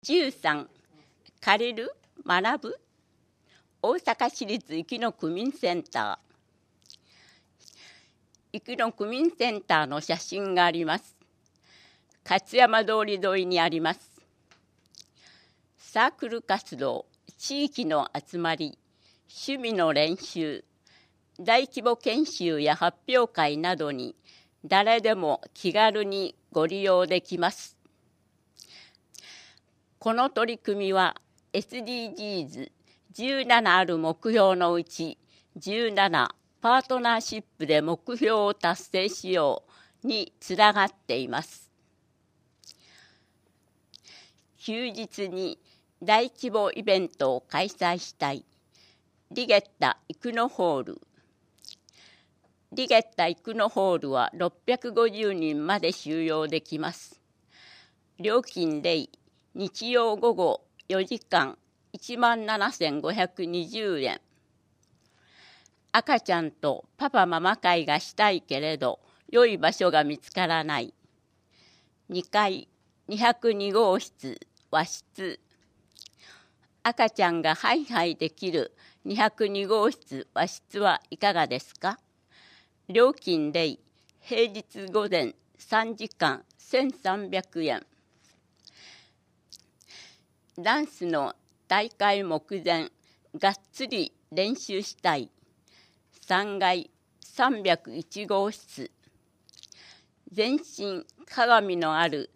13借りる学ぶ大阪市立生野区民センター。生野区民センターの写真があります。勝山通り沿いにあります。サークル活動、地域の集まり、趣味の練習、大規模研修や発表会などに誰でも気軽にご利用できます。この取り組みは SDGs17 ある目標のうち17パートナーシップで目標を達成しようにつながっています。休日に大規模イベントを開催したい。リゲッタ生野ホール。リゲッタ生野ホールは650人まで収容できます。料金0、日曜午後4時間17,520円。赤ちゃんとパパママ会がしたいけれど良い場所が見つからない。2階202号室和室。赤ちゃんがハイハイできる202号室和室はいかがですか？料金0、平日午前3時間1,300円。ダンスの大会目前、がっつり練習したい。3階301号室。全身鏡のある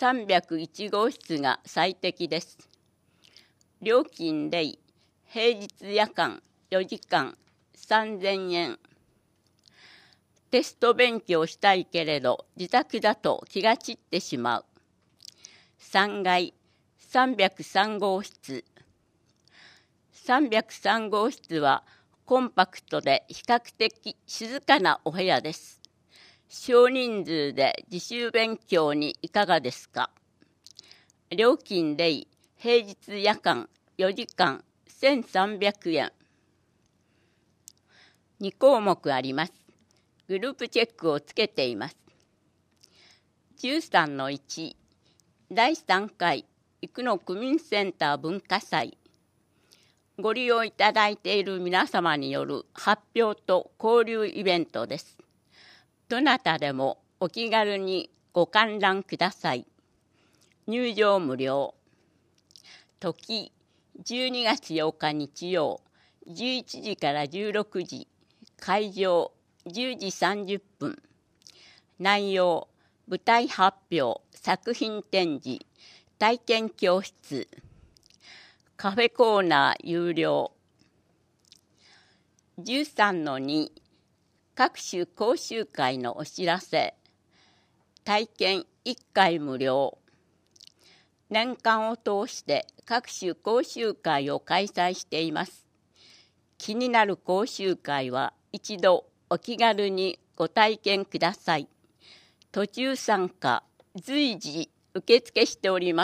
301号室が最適です。料金0、平日夜間4時間3,000円。テスト勉強したいけれど自宅だと気が散ってしまう。3階303号室。303号室はコンパクトで比較的静かなお部屋です。少人数で自習勉強にいかがですか？料金0、平日夜間4時間1,300円。2項目あります。グループチェックをつけています。13-1、第3回生野区民センター文化祭。ご利用いただいている皆様による発表と交流イベントです。どなたでもお気軽にご観覧ください。入場無料。時12月8日日曜11時から16時。会場10時30分。内容舞台発表、作品展示、体験教室。カフェコーナー有料。13-2、各種講習会のお知らせ。体験1回無料。年間を通して各種講習会を開催しています。気になる講習会は一度お気軽にご体験ください。途中参加、随時受付しております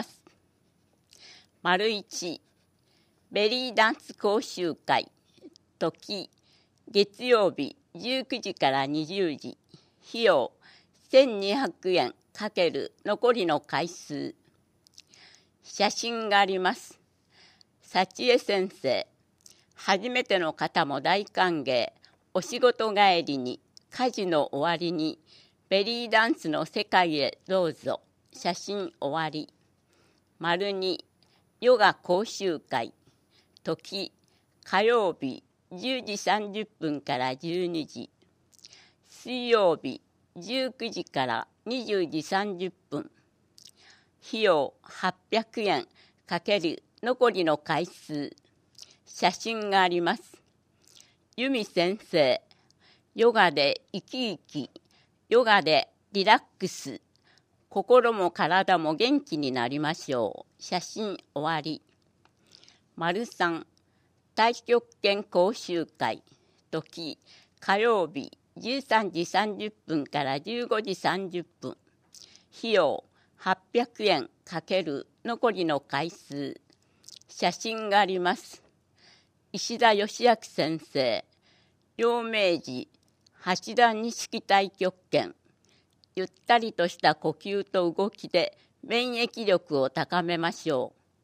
。1、ベリーダンス講習会。時、月曜日19時から20時。費用1,200円×残りの回数。写真があります。幸恵先生。初めての方も大歓迎。お仕事帰りに、家事の終わりに、ベリーダンスの世界へどうぞ。写真終わり。2、ヨガ講習会。時、火曜日10時30分から12時。水曜日19時から20時30分。費用800円×残りの回数。写真があります。由美先生。ヨガで生き生き。ヨガでリラックス。心も体も元気になりましょう。写真終わり。3、太極拳講習会。時、火曜日13時30分から15時30分。費用800円×残りの回数。写真があります。石田義明先生。陽明寺八段錦太極拳。ゆったりとした呼吸と動きで免疫力を高めましょう。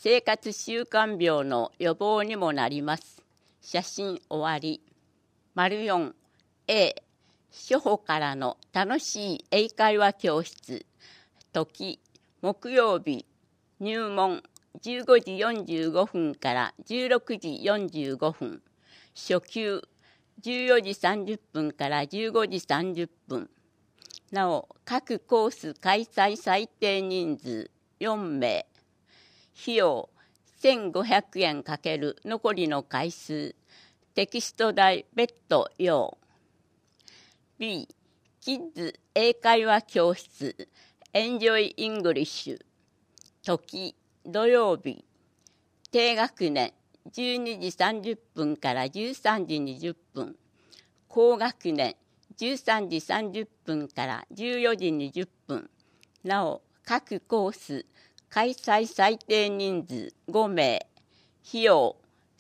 生活習慣病の予防にもなります。写真終わり。4 A 初歩からの楽しい英会話教室。時木曜日入門15時45分から16時45分。初級14時30分から15時30分。なお各コース開催最低人数4名。費用1500円×残りの回数。テキスト代別途用。B キッズ英会話教室エンジョイイングリッシュ。時土曜日低学年12時30分から13時20分。高学年13時30分から14時20分。なお各コース開催最低人数5名。費用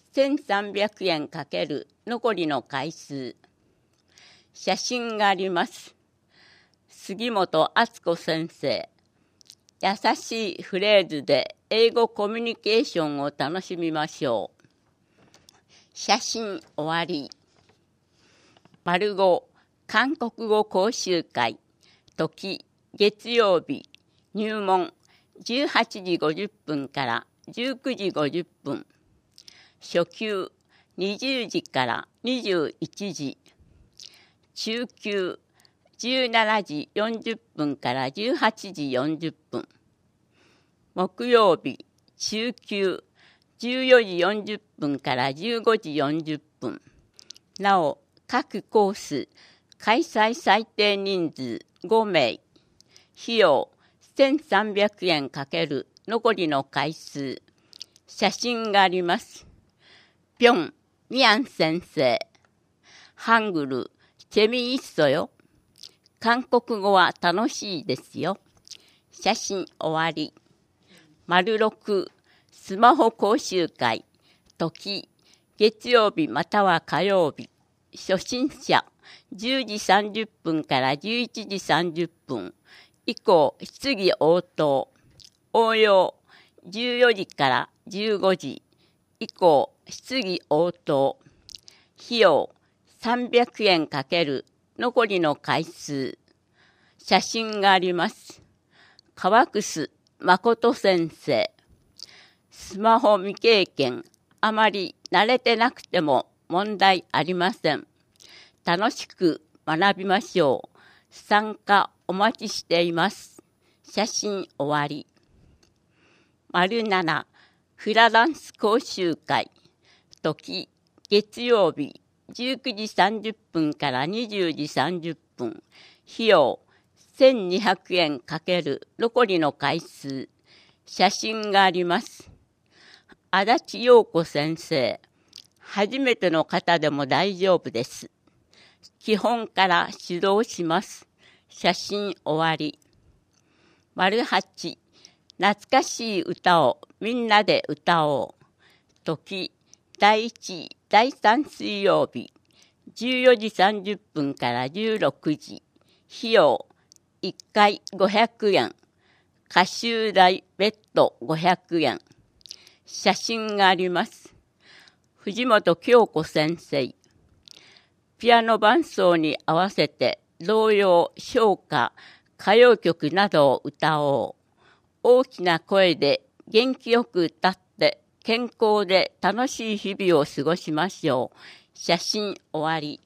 1300円×残りの回数。写真があります。杉本敦子先生。優しいフレーズで英語コミュニケーションを楽しみましょう。写真終わり。5韓国語講習会。時月曜日入門18時50分から19時50分。初級20時から21時。中級17時40分から18時40分。木曜日中級14時40分から15時40分。なお各コース開催最低人数5名。費用1300円×残りの回数。写真があります。ピョン・ミアン先生。ハングル재미있어요。韓国語は楽しいですよ。写真終わり。6スマホ講習会。時月曜日または火曜日。初心者10時30分から11時30分。以降質疑応答。応用14時から15時。以降質疑応答。費用300円×残りの回数。写真があります。川楠誠先生。スマホ未経験、あまり慣れてなくても問題ありません。楽しく学びましょう。参加お待ちしています。写真終わり。7フラダンス講習会。時月曜日19時30分から20時30分。費用1200円×残りの回数。写真があります。足立陽子先生。初めての方でも大丈夫です。基本から指導します。写真終わり。8懐かしい歌をみんなで歌おう。時第1第3水曜日14時30分から16時。費用1回500円。歌集代別途500円。写真があります。藤本京子先生。ピアノ伴奏に合わせて童謡、唱歌、歌謡曲などを歌おう。大きな声で元気よく歌って健康で楽しい日々を過ごしましょう。写真終わり。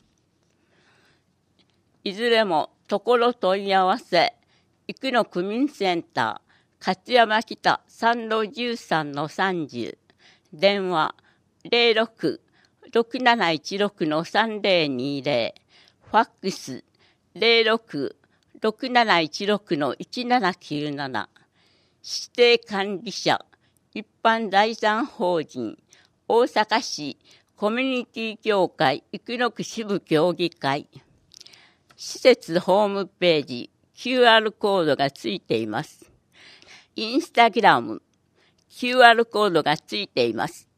いずれもところ問い合わせ、生野区民センター、勝山北3路13-30、電話06-6716-3020、ファックス06-6716-1797、指定管理者、一般財産法人、大阪市コミュニティ協会生野区支部協議会。施設ホームページ、QR コードがついています。インスタグラム、QR コードがついています。